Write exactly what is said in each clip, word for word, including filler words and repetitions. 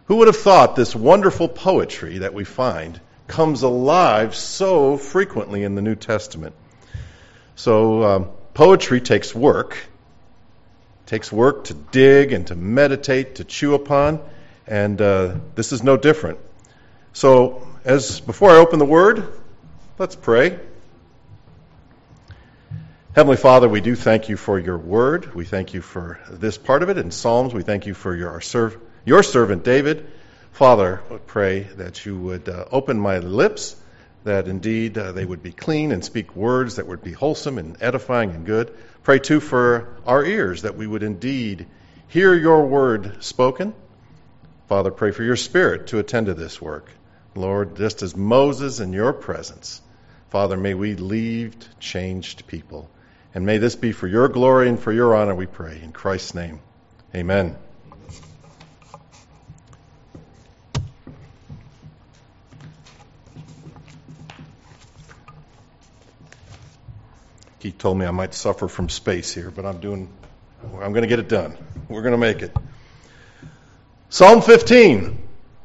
Who would have thought this wonderful poetry that we find comes alive so frequently in the New Testament? So um, poetry takes work. It takes work to dig and to meditate, to chew upon, and uh, this is no different. So as before I open the Word, let's pray. Heavenly Father, we do thank you for your Word. We thank you for this part of it in Psalms. We thank you for your, our serv- your servant David. Father, I pray that you would uh, open my lips, that indeed uh, they would be clean and speak words that would be wholesome and edifying and good. Pray too for our ears, that we would indeed hear your word spoken. Father, pray for your Spirit to attend to this work. Lord, just as Moses in your presence, Father, may we leave changed people. And may this be for your glory and for your honor, we pray. In Christ's name, amen. Keith told me I might suffer from space here, but I'm doing, I'm going to get it done. We're going to make it. Psalm fifteen.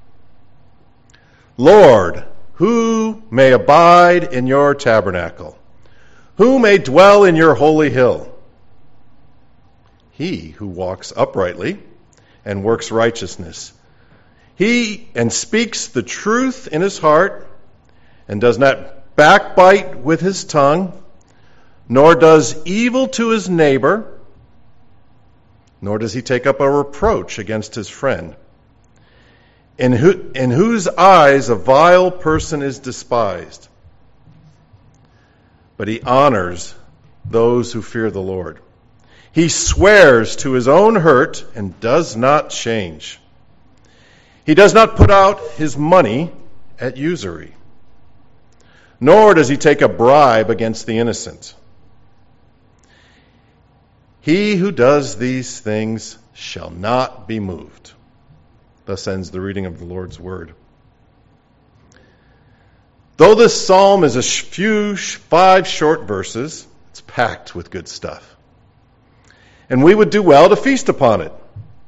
Lord, who may abide in your tabernacle? Who may dwell in your holy hill? He who walks uprightly and works righteousness. He and speaks the truth in his heart and does not backbite with his tongue, nor does evil to his neighbor, nor does he take up a reproach against his friend. In, who, in whose eyes a vile person is despised, but he honors those who fear the Lord. He swears to his own hurt and does not change. He does not put out his money at usury, nor does he take a bribe against the innocent. He who does these things shall not be moved. Thus ends the reading of the Lord's word. Though this psalm is a few, five short verses, it's packed with good stuff. And we would do well to feast upon it.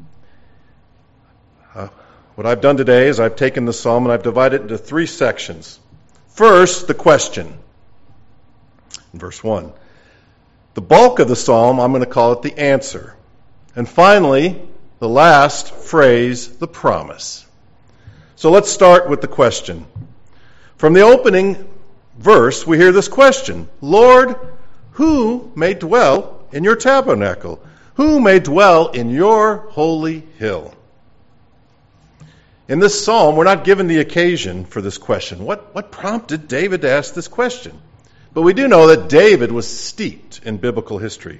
Uh, what I've done today is I've taken the psalm and I've divided it into three sections. First, the question. In verse one. The bulk of the psalm, I'm going to call it the answer. And finally, the last phrase, the promise. So let's start with the question. From the opening verse, we hear this question. Lord, who may dwell in your tabernacle? Who may dwell in your holy hill? In this psalm, we're not given the occasion for this question. What, what prompted David to ask this question? But we do know that David was steeped in biblical history.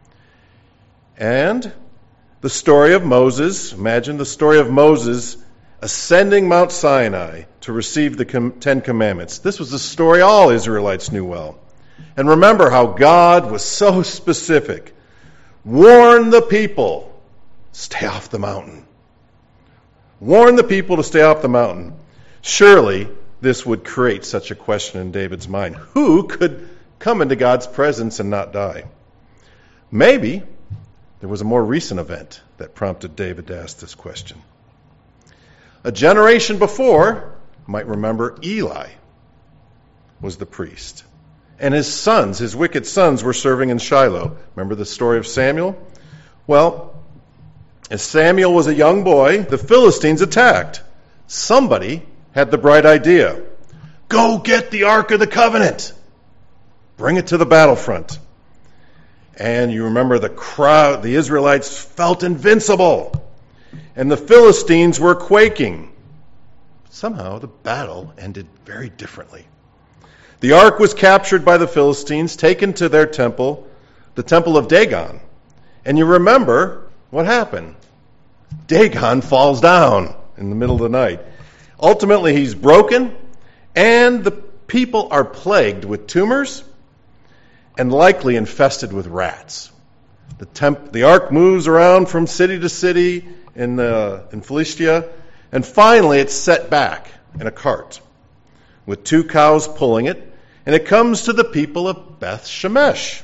And the story of Moses, imagine the story of Moses ascending Mount Sinai to receive the Ten Commandments. This was a story all Israelites knew well. And remember how God was so specific. Warn the people, stay off the mountain. Warn the people to stay off the mountain. Surely this would create such a question in David's mind. Who could come into God's presence and not die? Maybe there was a more recent event that prompted David to ask this question. A generation before, you might remember, Eli was the priest. And his sons, his wicked sons, were serving in Shiloh. Remember the story of Samuel? Well, as Samuel was a young boy, the Philistines attacked. Somebody had the bright idea. Go get the Ark of the Covenant. Bring it to the battlefront. And you remember the crowd, the Israelites felt invincible. And the Philistines were quaking. Somehow the battle ended very differently. The ark was captured by the Philistines, taken to their temple, the temple of Dagon. And you remember what happened. Dagon falls down in the middle of the night. Ultimately, he's broken, and the people are plagued with tumors and likely infested with rats. The, temp- the ark moves around from city to city in, uh, in Philistia, and finally it's set back in a cart with two cows pulling it, and it comes to the people of Beth Shemesh.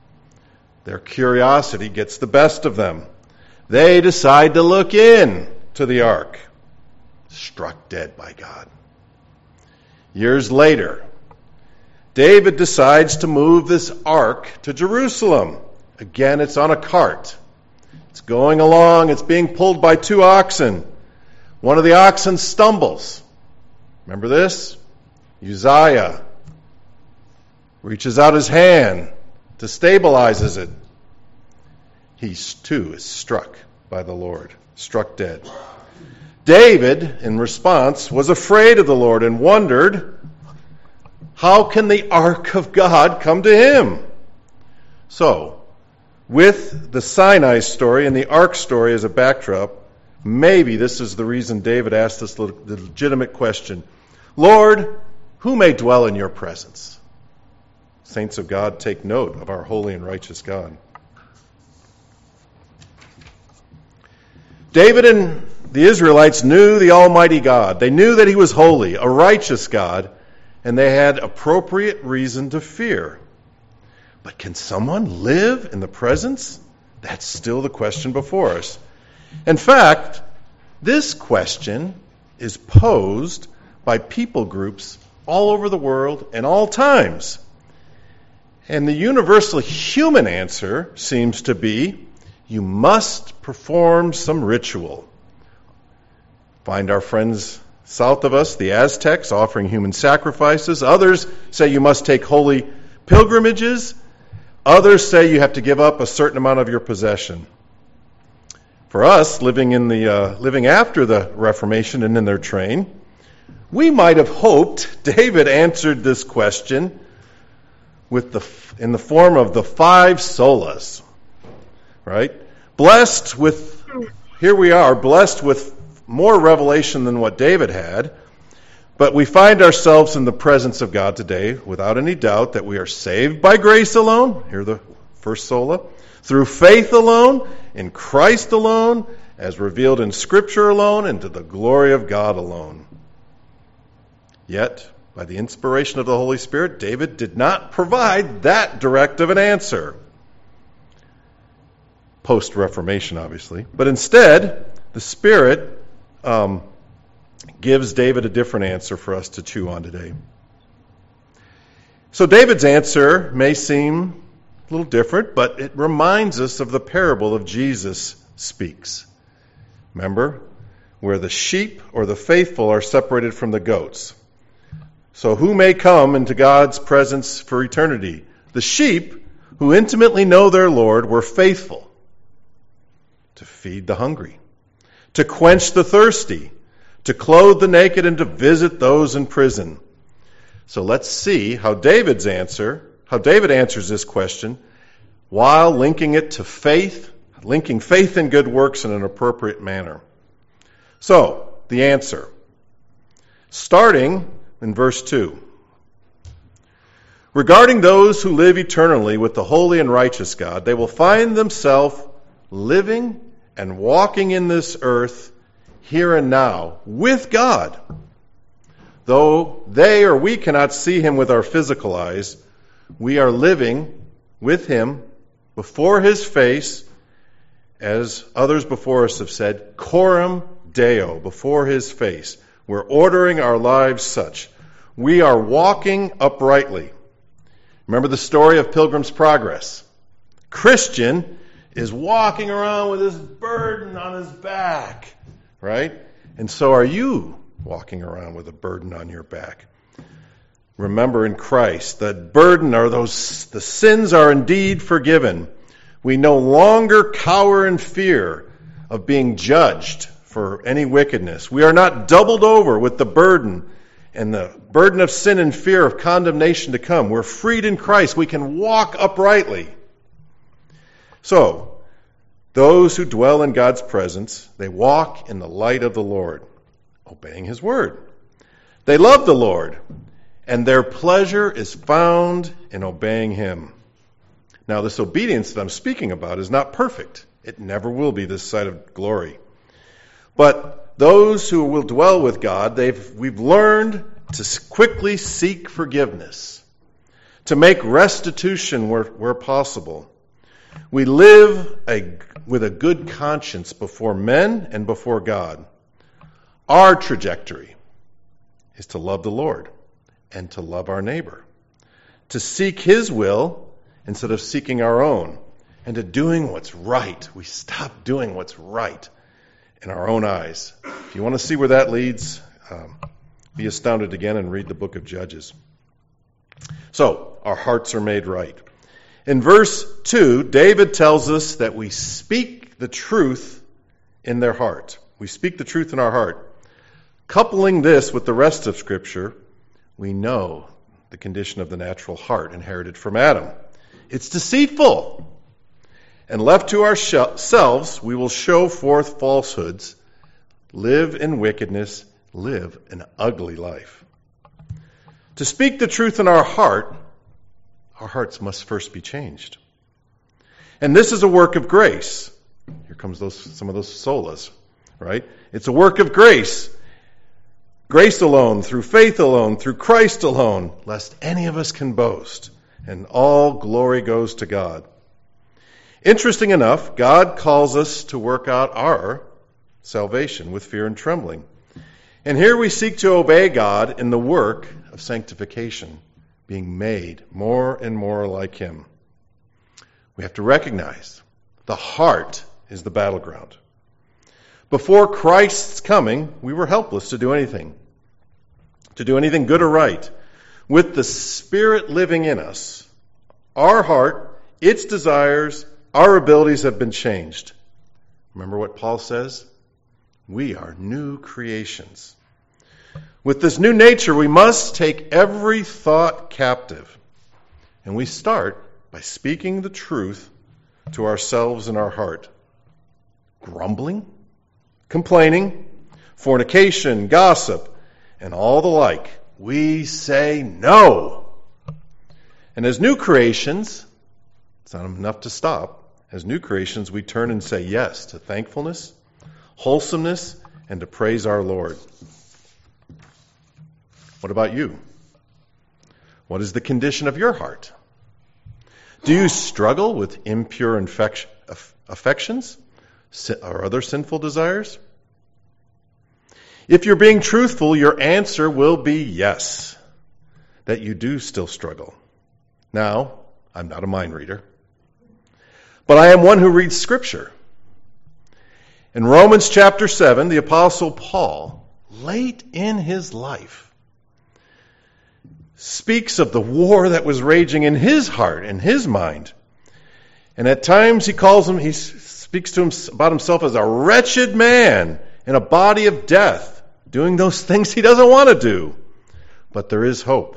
Their curiosity gets the best of them. They decide to look in to the ark, struck dead by God. Years later, David decides to move this ark to Jerusalem. Again, it's on a cart. It's going along. It's being pulled by two oxen. One of the oxen stumbles. Remember this? Uzziah reaches out his hand to stabilizes it. He too is struck by the Lord, struck dead. David, in response, was afraid of the Lord and wondered, how can the ark of God come to him? So, with the Sinai story and the ark story as a backdrop, maybe this is the reason David asked this legitimate question. Lord, who may dwell in your presence? Saints of God, take note of our holy and righteous God. David and the Israelites knew the Almighty God. They knew that he was holy, a righteous God, and they had appropriate reason to fear. But can someone live in the presence? That's still the question before us. In fact, this question is posed by people groups all over the world and all times. And the universal human answer seems to be, you must perform some ritual. Find our friends south of us, the Aztecs, offering human sacrifices. Others say you must take holy pilgrimages. Others say you have to give up a certain amount of your possession. For us, living in the uh, living after the Reformation and in their train, we might have hoped David answered this question with the in the form of the five solas, right? Blessed with, here we are, blessed with more revelation than what David had, but we find ourselves in the presence of God today without any doubt that we are saved by grace alone, here the first sola, through faith alone, in Christ alone, as revealed in Scripture alone, and to the glory of God alone. Yet, by the inspiration of the Holy Spirit, David did not provide that direct of an answer. Post-Reformation, obviously. But instead, the Spirit um, gives David a different answer for us to chew on today. So David's answer may seem a little different, but it reminds us of the parable of Jesus speaks. Remember? Where the sheep or the faithful are separated from the goats. So who may come into God's presence for eternity? The sheep who intimately know their Lord were faithful to feed the hungry, to quench the thirsty, to clothe the naked, and to visit those in prison. So let's see how David's answer, how David answers this question while linking it to faith, linking faith and good works in an appropriate manner. So, the answer. Starting in verse two. Regarding those who live eternally with the holy and righteous God, they will find themselves living and walking in this earth here and now with God. Though they or we cannot see him with our physical eyes, we are living with him before his face, as others before us have said, coram Deo, before his face. We're ordering our lives such. We are walking uprightly. Remember the story of Pilgrim's Progress. Christian is walking around with his burden on his back, right? And so are you walking around with a burden on your back. Remember in Christ, that burden are those, the sins are indeed forgiven. We no longer cower in fear of being judged for any wickedness. We are not doubled over with the burden and the burden of sin and fear of condemnation to come. We're freed in Christ. We can walk uprightly. So, those who dwell in God's presence, they walk in the light of the Lord, obeying his word. They love the Lord, and their pleasure is found in obeying him. Now, this obedience that I'm speaking about is not perfect. It never will be this side of glory. But those who will dwell with God, they've we've learned to quickly seek forgiveness, to make restitution where, where possible. We live a, with a good conscience before men and before God. Our trajectory is to love the Lord and to love our neighbor, to seek His will instead of seeking our own, and to doing what's right. We stop doing what's right in our own eyes. If you want to see where that leads, um, be astounded again and read the book of Judges. So, our hearts are made right. In verse two, David tells us that we speak the truth in their heart. We speak the truth in our heart. Coupling this with the rest of Scripture, we know the condition of the natural heart inherited from Adam. It's deceitful. And left to ourselves, we will show forth falsehoods, live in wickedness, live an ugly life. To speak the truth in our heart, our hearts must first be changed. And this is a work of grace. Here comes those some of those solas, right? It's a work of grace. Grace alone, through faith alone, through Christ alone, lest any of us can boast. And all glory goes to God. Interesting enough, God calls us to work out our salvation with fear and trembling. And here we seek to obey God in the work of sanctification, being made more and more like Him. We have to recognize the heart is the battleground. Before Christ's coming, we were helpless to do anything, to do anything good or right. With the Spirit living in us, our heart, its desires, our abilities have been changed. Remember what Paul says? We are new creations. With this new nature, we must take every thought captive. And we start by speaking the truth to ourselves in our heart. Grumbling, complaining, fornication, gossip, and all the like. We say no. And as new creations, it's not enough to stop. As new creations, we turn and say yes to thankfulness, wholesomeness, and to praise our Lord. What about you? What is the condition of your heart? Do you struggle with impure infection, affections or other sinful desires? If you're being truthful, your answer will be yes, that you do still struggle. Now, I'm not a mind reader, but I am one who reads Scripture. In Romans chapter seven, the Apostle Paul, late in his life, speaks of the war that was raging in his heart and his mind. And at times he calls him, he speaks to him about himself as a wretched man in a body of death, doing those things he doesn't want to do. But there is hope.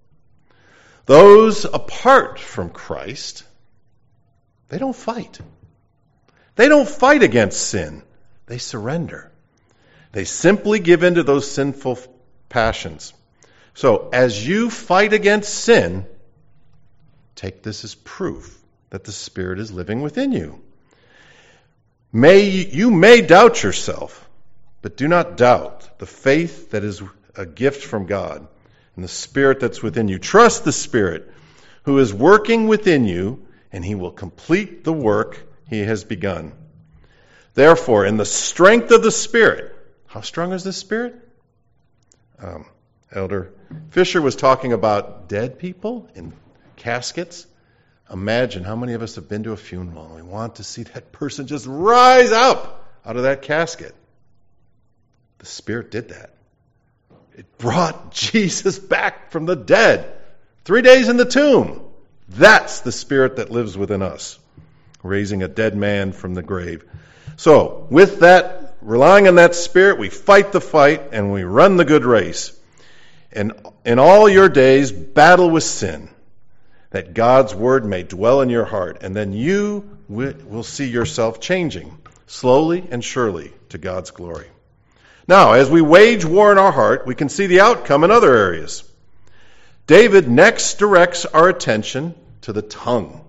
Those apart from Christ, they don't fight. They don't fight against sin. They surrender. They simply give in to those sinful passions. So, as you fight against sin, take this as proof that the Spirit is living within you. May you may doubt yourself, but do not doubt the faith that is a gift from God and the Spirit that's within you. Trust the Spirit who is working within you, and He will complete the work He has begun. Therefore, in the strength of the Spirit, how strong is this Spirit? Um, Elder Fisher was talking about dead people in caskets. Imagine how many of us have been to a funeral and we want to see that person just rise up out of that casket. The Spirit did that. It brought Jesus back from the dead. Three days in the tomb. That's the Spirit that lives within us, raising a dead man from the grave. So, with that, relying on that Spirit, we fight the fight and we run the good race. And in all your days, battle with sin, that God's Word may dwell in your heart, and then you will see yourself changing, slowly and surely, to God's glory. Now, as we wage war in our heart, we can see the outcome in other areas. David next directs our attention to the tongue.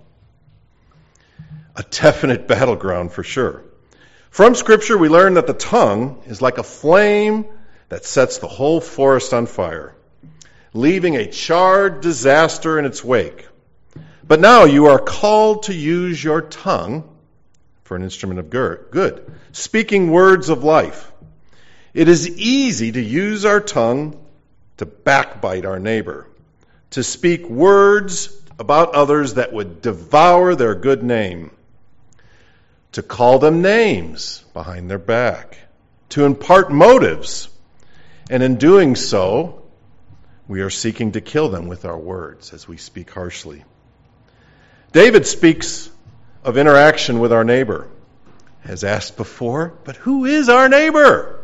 A definite battleground for sure. From Scripture, we learn that the tongue is like a flame that sets the whole forest on fire, leaving a charred disaster in its wake. But now you are called to use your tongue for an instrument of good, speaking words of life. It is easy to use our tongue to backbite our neighbor, to speak words about others that would devour their good name, to call them names behind their back, to impart motives, and in doing so, we are seeking to kill them with our words as we speak harshly. David speaks of interaction with our neighbor. Has asked before, but who is our neighbor?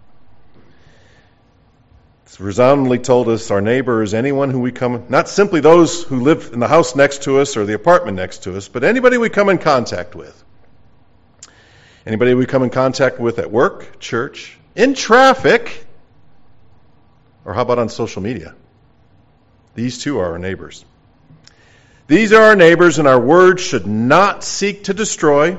It's resoundingly told us our neighbor is anyone who we come, not simply those who live in the house next to us or the apartment next to us, but anybody we come in contact with. Anybody we come in contact with at work, church, in traffic, or how about on social media? These two are our neighbors. These are our neighbors, and our words should not seek to destroy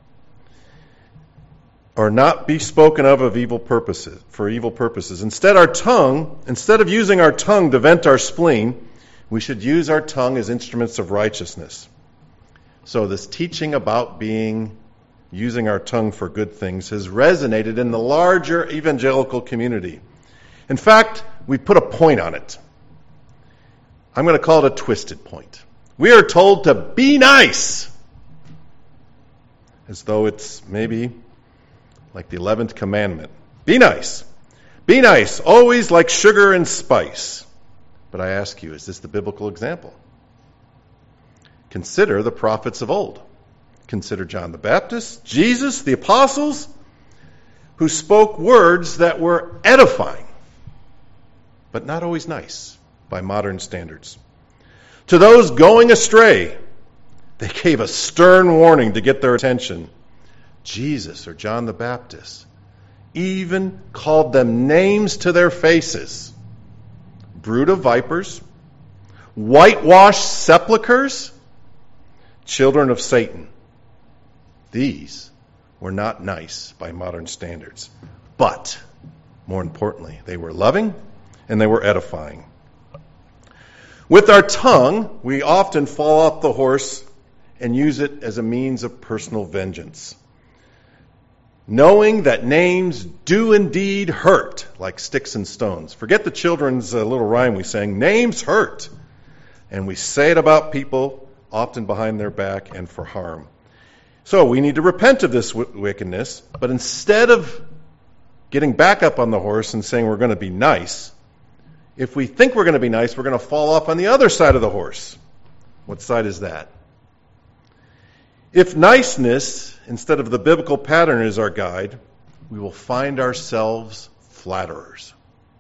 or not be spoken of of evil purposes, for evil purposes. Instead, our tongue, instead of using our tongue to vent our spleen, we should use our tongue as instruments of righteousness. So this teaching about being, using our tongue for good things has resonated in the larger evangelical community. In fact, we put a point on it. I'm going to call it a twisted point. We are told to be nice, as though it's maybe like the eleventh commandment. Be nice. Be nice, always like sugar and spice. But I ask you, is this the biblical example? Consider the prophets of old. Consider John the Baptist, Jesus, the apostles, who spoke words that were edifying, but not always nice by modern standards. To those going astray, they gave a stern warning to get their attention. Jesus or John the Baptist even called them names to their faces. Brood of vipers, whitewashed sepulchres, children of Satan. These were not nice by modern standards. But, more importantly, they were loving and they were edifying. With our tongue, we often fall off the horse and use it as a means of personal vengeance. Knowing that names do indeed hurt, like sticks and stones. Forget the children's uh, little rhyme we sang, names hurt. And we say it about people, often behind their back and for harm. So we need to repent of this w- wickedness, but instead of getting back up on the horse and saying we're going to be nice, if we think we're going to be nice, we're going to fall off on the other side of the horse. What side is that? If niceness, instead of the biblical pattern, is our guide, we will find ourselves flatterers.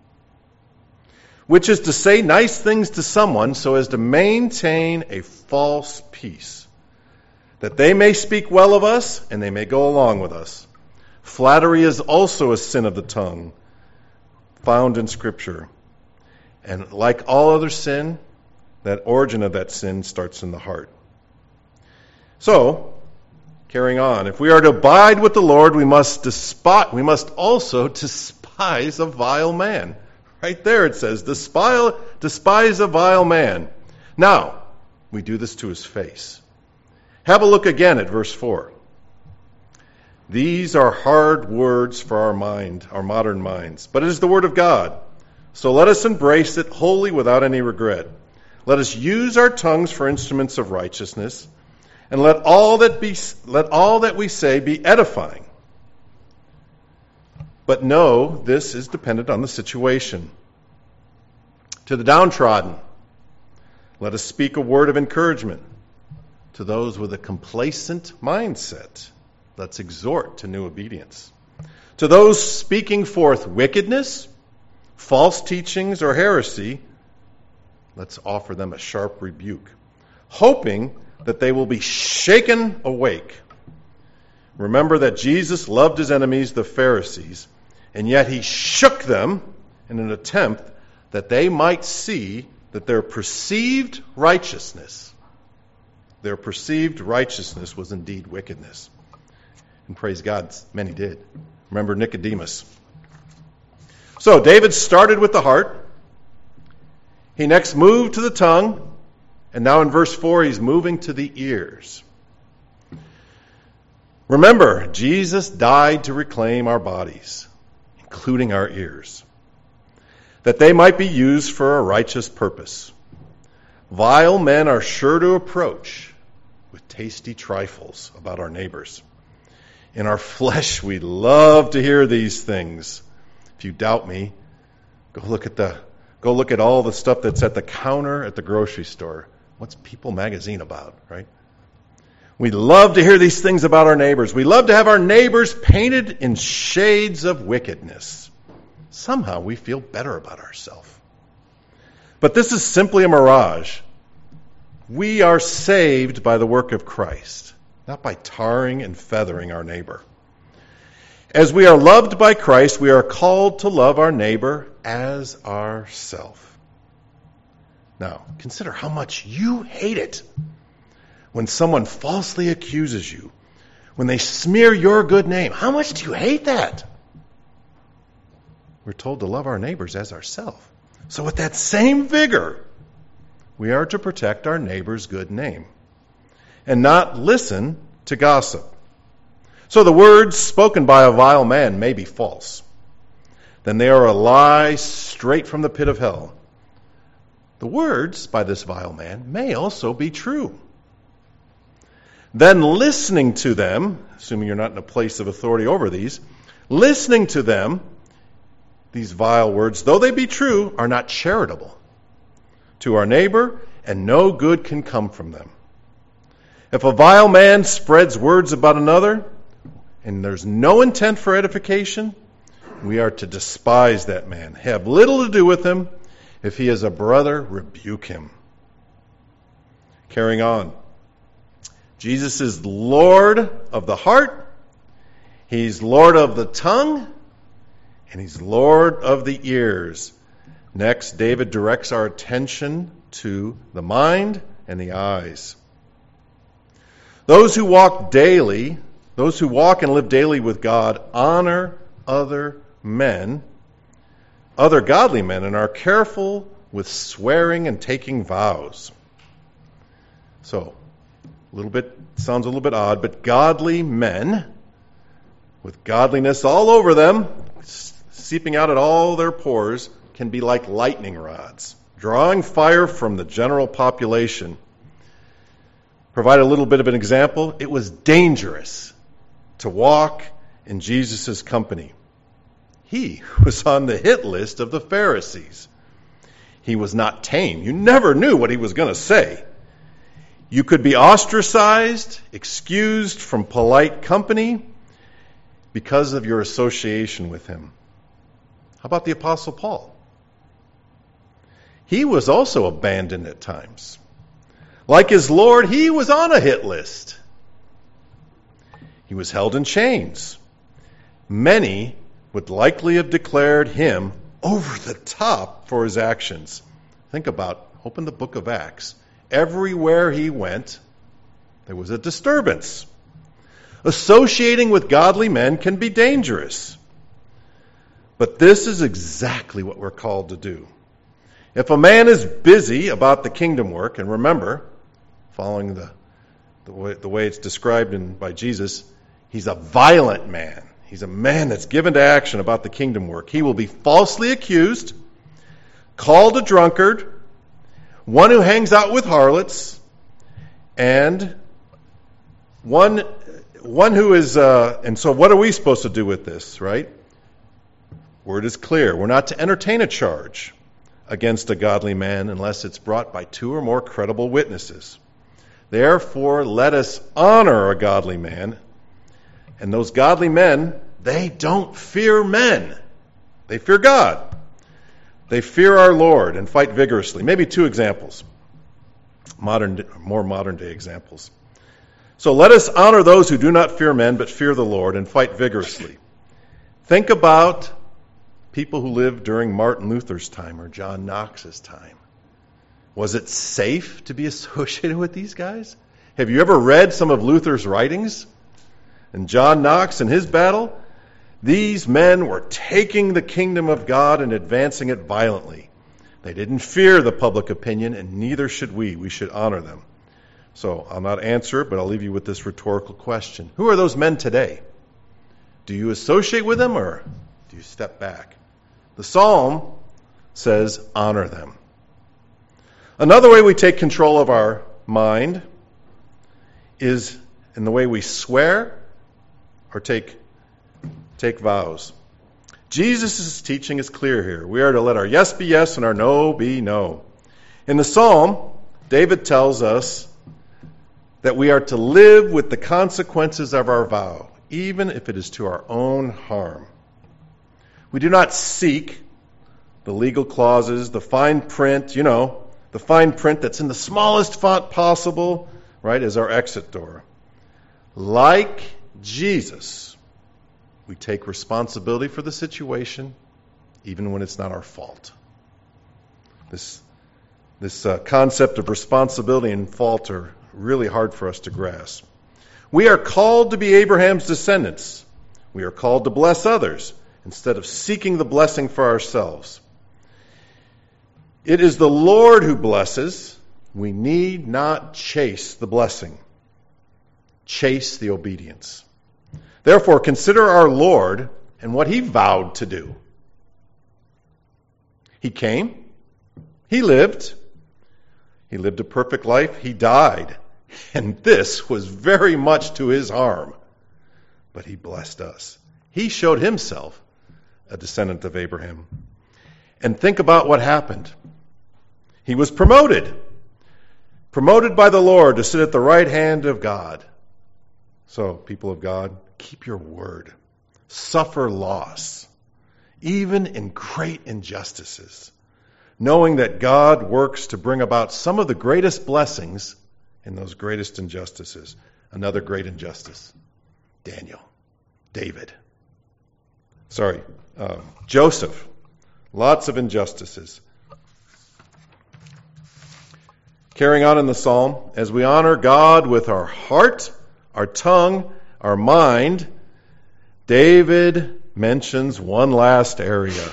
Which is to say nice things to someone so as to maintain a false peace, that they may speak well of us and they may go along with us. Flattery is also a sin of the tongue, found in Scripture. And like all other sin, that origin of that sin starts in the heart. So, carrying on, if we are to abide with the Lord, we must despise, we must also despise a vile man. Right there it says, despise, despise a vile man. Now, we do this to his face. Have a look again at verse four. These are hard words for our mind, our modern minds, but it is the word of God. So let us embrace it wholly without any regret. Let us use our tongues for instruments of righteousness, and let all that be let all that we say be edifying. But know this is dependent on the situation. To the downtrodden, let us speak a word of encouragement. To those with a complacent mindset, let's exhort to new obedience. To those speaking forth wickedness, false teachings, or heresy, let's offer them a sharp rebuke, hoping that they will be shaken awake. Remember that Jesus loved his enemies, the Pharisees, and yet he shook them in an attempt that they might see that their perceived righteousness, their perceived righteousness was indeed wickedness. And praise God, many did. Remember Nicodemus. So David started with the heart. He next moved to the tongue. And now in verse four, he's moving to the ears. Remember, Jesus died to reclaim our bodies. including our ears, that they might be used for a righteous purpose. Vile men are sure to approach with tasty trifles about our neighbors. In our flesh, we love to hear these things. If you doubt me, go look at the go look at all the stuff that's at the counter at the grocery store. What's People magazine about, right? We love to hear these things about our neighbors. We love to have our neighbors painted in shades of wickedness. Somehow we feel better about ourselves. But this is simply a mirage. We are saved by the work of Christ, not by tarring and feathering our neighbor. As we are loved by Christ, we are called to love our neighbor as ourself. Now, consider how much you hate it when someone falsely accuses you, when they smear your good name. How much do you hate that? We're told to love our neighbors as ourselves. So with that same vigor, we are to protect our neighbor's good name and not listen to gossip. So the words spoken by a vile man may be false. Then they are a lie straight from the pit of hell. The words by this vile man may also be true. Then listening to them, assuming you're not in a place of authority over these, listening to them, these vile words, though they be true, are not charitable to our neighbor, and no good can come from them. If a vile man spreads words about another, and there's no intent for edification, we are to despise that man, have little to do with him. If he is a brother, rebuke him. Carrying on. Jesus is Lord of the heart, He's Lord of the tongue, and He's Lord of the ears. Next, David directs our attention to the mind and the eyes. Those who walk daily, those who walk and live daily with God, honor other men, other godly men, and are careful with swearing and taking vows. So, a little bit, sounds a little bit odd, but godly men with godliness all over them, seeping out at all their pores, can be like lightning rods, drawing fire from the general population. Provide a little bit of an example. It was dangerous to walk in Jesus' company. He was on the hit list of the Pharisees. He was not tame. You never knew what he was going to say. You could be ostracized, excused from polite company because of your association with him. How about the Apostle Paul? He was also abandoned at times. Like his Lord, he was on a hit list. He was held in chains. Many would likely have declared him over the top for his actions. Think about, open the book of Acts. Everywhere he went, there was a disturbance. Associating with godly men can be dangerous. But this is exactly what we're called to do. If a man is busy about the kingdom work, and remember, following the, the, way, the way it's described in, by Jesus, he's a violent man. He's a man that's given to action about the kingdom work. He will be falsely accused, called a drunkard, one who hangs out with harlots, and one, one who is, uh, and so what are we supposed to do with this, right? Word is clear. We're not to entertain a charge against a godly man unless it's brought by two or more credible witnesses. Therefore, let us honor a godly man. And those godly men, they don't fear men. They fear God. They fear our Lord and fight vigorously. Maybe two examples. Modern, more modern day examples. So let us honor those who do not fear men but fear the Lord and fight vigorously. Think about people who lived during Martin Luther's time or John Knox's time. Was it safe to be associated with these guys? Have you ever read some of Luther's writings? And John Knox in his battle, these men were taking the kingdom of God and advancing it violently. They didn't fear the public opinion, and neither should we. We should honor them. So I'll not answer it, but I'll leave you with this rhetorical question. Who are those men today? Do you associate with them, or Do you step back? The psalm says, honor them. Another way we take control of our mind is in the way we swear or take, take vows. Jesus' teaching is clear here. We are to let our yes be yes and our no be no. In the psalm, David tells us that we are to live with the consequences of our vow, even if it is to our own harm. We do not seek the legal clauses, the fine print, you know, the fine print that's in the smallest font possible, right, as our exit door. Like Jesus, we take responsibility for the situation, even when it's not our fault. This, this uh, concept of responsibility and fault are really hard for us to grasp. We are called to be Abraham's descendants. We are called to bless others instead of seeking the blessing for ourselves. It is the Lord who blesses. We need not chase the blessing. Chase the obedience. Therefore, consider our Lord and what he vowed to do. He came. He lived. He lived a perfect life. He died. And this was very much to his harm. But he blessed us. He showed himself a descendant of Abraham. And think about what happened. He was promoted. Promoted by the Lord to sit at the right hand of God. So, people of God, keep your word. Suffer loss, even in great injustices, knowing that God works to bring about some of the greatest blessings in those greatest injustices. Another great injustice. Daniel. David. Sorry, uh, Joseph. Lots of injustices. Carrying on in the psalm, as we honor God with our heart, our tongue, our mind, David mentions one last area.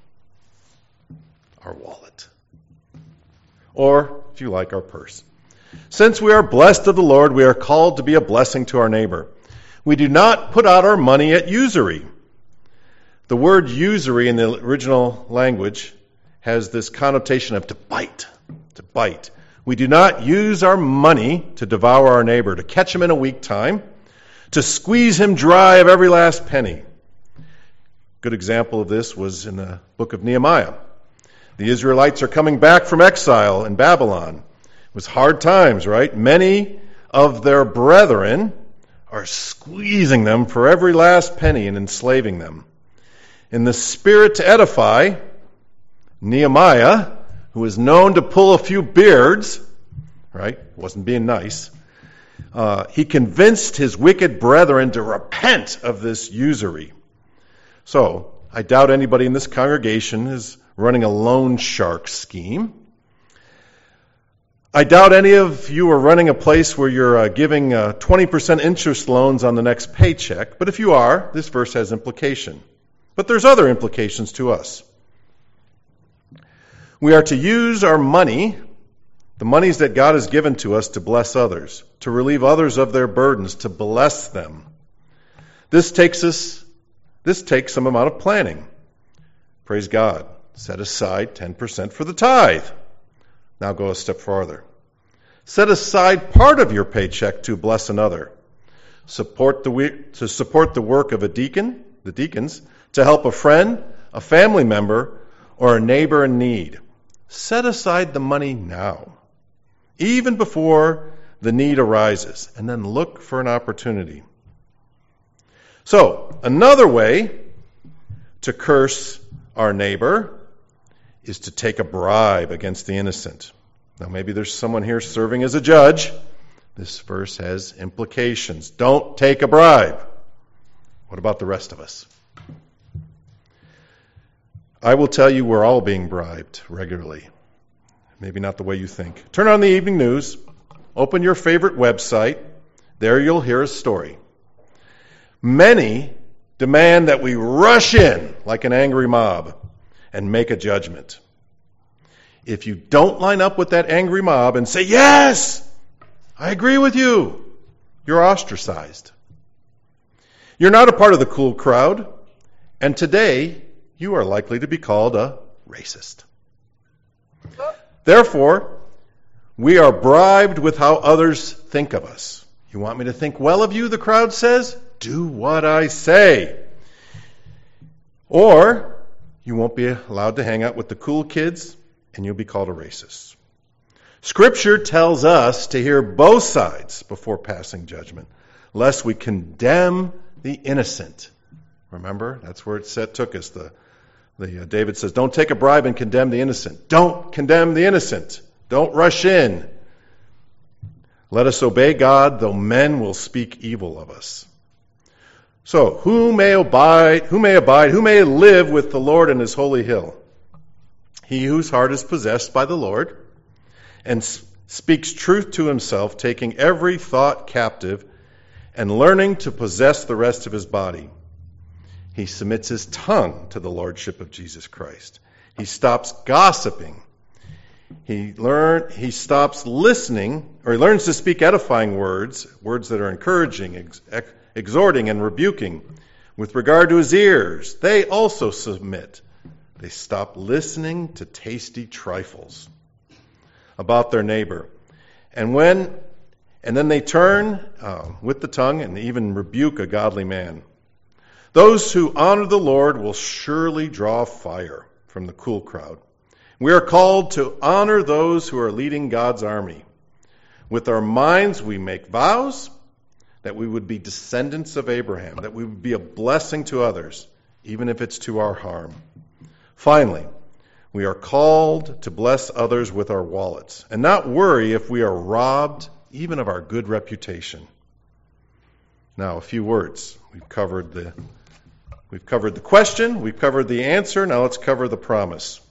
Our wallet. Or, if you like, our purse. Since we are blessed of the Lord, we are called to be a blessing to our neighbor. We do not put out our money at usury. The word usury in the original language has this connotation of to bite, to bite. We do not use our money to devour our neighbor, to catch him in a weak time, to squeeze him dry of every last penny. A good example of this was in the book of Nehemiah. The Israelites are coming back from exile in Babylon. It was hard times, right? Many of their brethren are squeezing them for every last penny and enslaving them. In the spirit to edify, Nehemiah, who was known to pull a few beards, right? Wasn't being nice. Uh, he convinced his wicked brethren to repent of this usury. So, I doubt anybody in this congregation is running a loan shark scheme. I doubt any of you are running a place where you're uh, giving uh, twenty percent interest loans on the next paycheck. But if you are, this verse has implication. But there's other implications to us. We are to use our money, the monies that God has given to us, to bless others, to relieve others of their burdens, to bless them. This takes us, this takes some amount of planning. Praise God. Set aside ten percent for the tithe. Now go a step farther. Set aside part of your paycheck to bless another. Support the to support the work of a deacon, the deacons, to help a friend, a family member, or a neighbor in need. Set aside the money now, even before the need arises, and then look for an opportunity. So, another way to curse our neighbor is to take a bribe against the innocent. Now, maybe there's someone here serving as a judge. This verse has implications. Don't take a bribe. What about the rest of us? I will tell you we're all being bribed regularly. Maybe not the way you think. Turn on the evening news. Open your favorite website. There you'll hear a story. Many demand that we rush in like an angry mob and make a judgment. If you don't line up with that angry mob and say, yes, I agree with you, you're ostracized. You're not a part of the cool crowd. And today, you are likely to be called a racist. Therefore, we are bribed with how others think of us. You want me to think well of you, the crowd says? Do what I say. Or you won't be allowed to hang out with the cool kids, and you'll be called a racist. Scripture tells us to hear both sides before passing judgment, lest we condemn the innocent. Remember, that's where it set, took us. The, the uh, David says, don't take a bribe and condemn the innocent. Don't condemn the innocent. Don't rush in. Let us obey God, though men will speak evil of us. So, who may abide, who may abide, who may live with the Lord in his holy hill? He whose heart is possessed by the Lord and speaks truth to himself, taking every thought captive and learning to possess the rest of his body. He submits his tongue to the lordship of Jesus Christ. He stops gossiping. He learn he stops listening, or he learns to speak edifying words, words that are encouraging, ex, ex, exhorting, and rebuking. With regard to his ears, they also submit. They stop listening to tasty trifles about their neighbor. And when and then they turn uh, with the tongue and even rebuke a godly man. Those who honor the Lord will surely draw fire from the cool crowd. We are called to honor those who are leading God's army. With our minds, we make vows that we would be descendants of Abraham, that we would be a blessing to others, even if it's to our harm. Finally, we are called to bless others with our wallets and not worry if we are robbed even of our good reputation. Now, a few words. We've covered the We've covered the question, we've covered the answer, now let's cover the promise.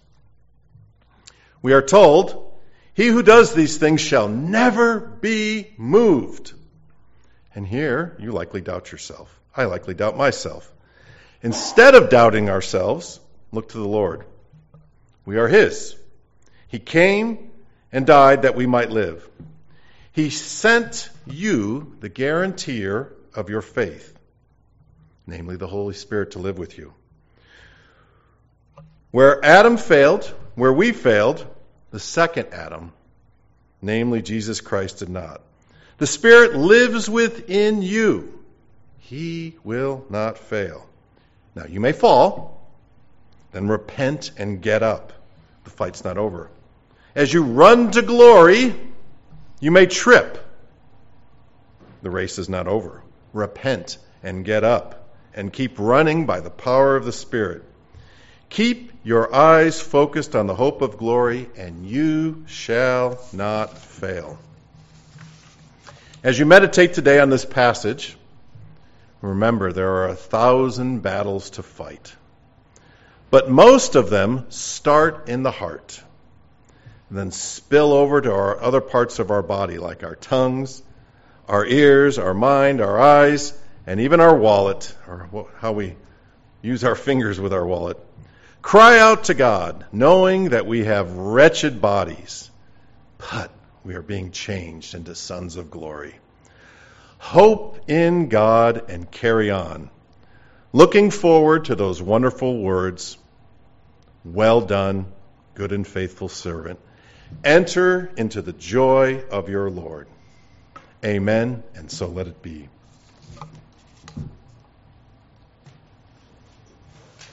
We are told, he who does these things shall never be moved. And here, you likely doubt yourself. I likely doubt myself. Instead of doubting ourselves, look to the Lord. We are his. He came and died that we might live. He sent you the guarantor of your faith, namely the Holy Spirit, to live with you. Where Adam failed, where we failed, the second Adam, namely Jesus Christ, did not. The Spirit lives within you. He will not fail. Now, you may fall, then repent and get up. The fight's not over. As you run to glory, you may trip. The race is not over. Repent and get up. And keep running by the power of the Spirit. Keep your eyes focused on the hope of glory, and you shall not fail. As you meditate today on this passage, remember there are a thousand battles to fight. But most of them start in the heart, and then spill over to our other parts of our body, like our tongues, our ears, our mind, our eyes, and even our wallet, or how we use our fingers with our wallet. Cry out to God, knowing that we have wretched bodies, but we are being changed into sons of glory. Hope in God and carry on, looking forward to those wonderful words, well done, good and faithful servant. Enter into the joy of your Lord. Amen, and so let it be.